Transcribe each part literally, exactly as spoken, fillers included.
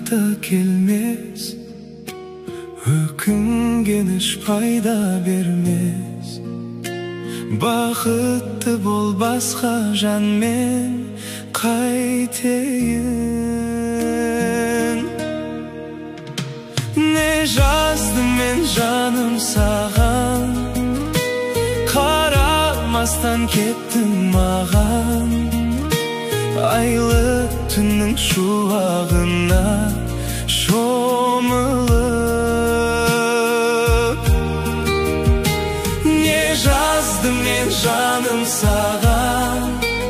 кайта келмес, өкінген іш пайда бермес. Бақытты бол басқа жанмен қайтейін. Не жаздым мен жаным саған, қарамастан кеттің маған. Айлы түннің шуағына шомылып. Не жаздым мен жаным саған,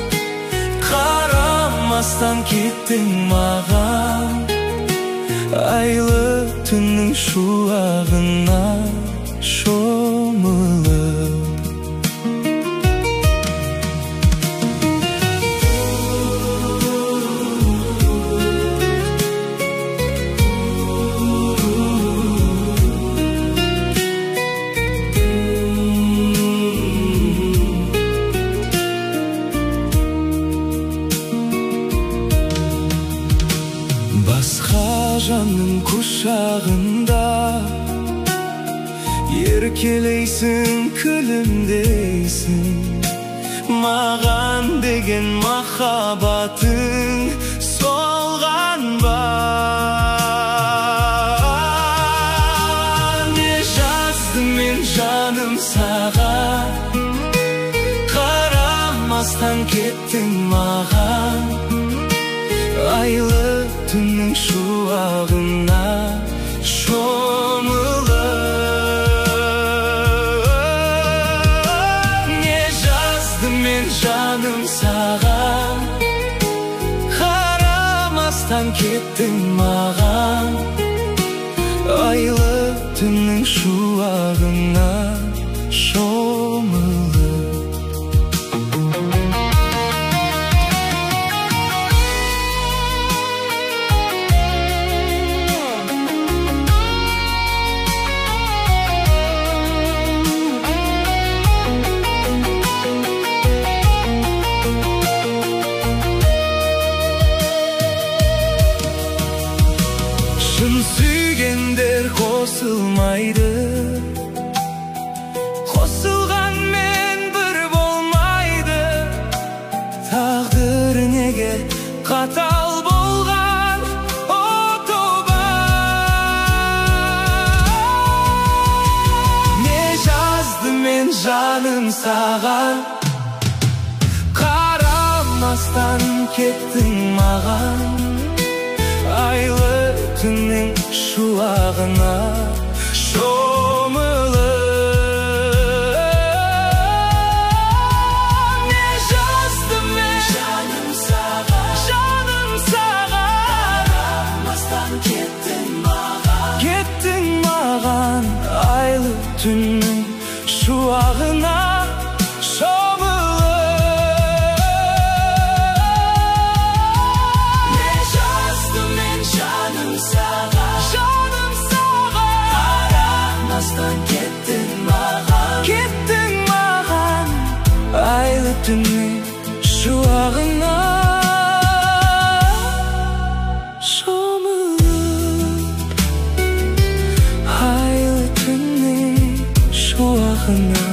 қарамастан кеттің маған. Айлы түннің шуағына шомылып. Басқа жанның құшағында еркелейсің, күлімдейсің. Маған деген махаббатың солған ба? Не жаздым мен жаным саған, қарамастан кеттің маған. Айлы түннің шуағына шомылып. Не жаздым мен жаным саған, қарамастан кеттің маған. Айлы түннің шуағына шомылып. Шын сүйгендер қосылмайды, қосылғанмен бір болмайды. Тағдыр неге қатал болған, о тоба. Не жаздым мен жаным саған, қарамастан кеттің маған. Айлы түннің шуағына шомылып. Не жаздым мен жаным саған, жаным саған. Қарамастан кеттің маған, кеттің маған. Айлы түннің шуағына кеттің маған, кеттің маған. Айлы түннің шуағына шомылып. Айлы түннің шуағына